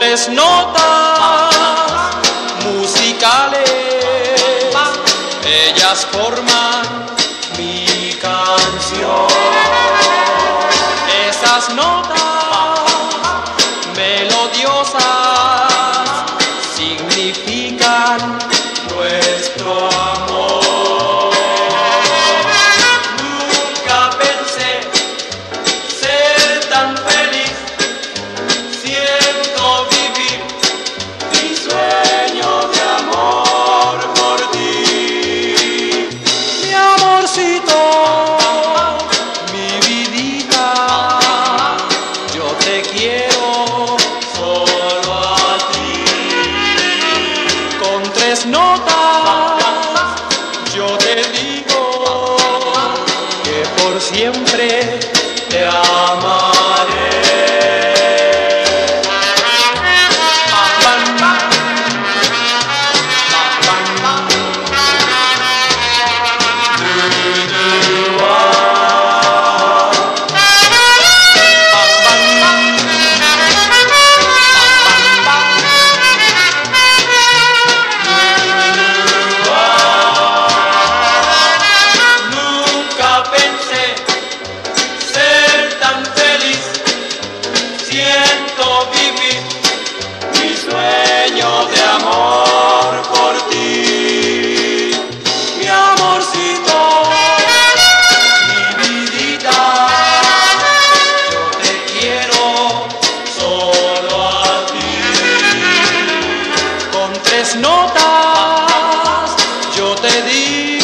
tres notas musicales, ellas forman mi canción. Esas notas melodiosas significan nuestro amor. Nunca pensé ser tan feliz, siento vivir mi sueño de amor por ti. Mi amorcito, mi vidita, yo te quiero solo a ti. Con tres notas yo te digo que por siempre te amaré. Siento vivir mi sueño de amor por ti. Mi amorcito, mi vidita, yo te quiero solo a ti. Con tres notas yo te digo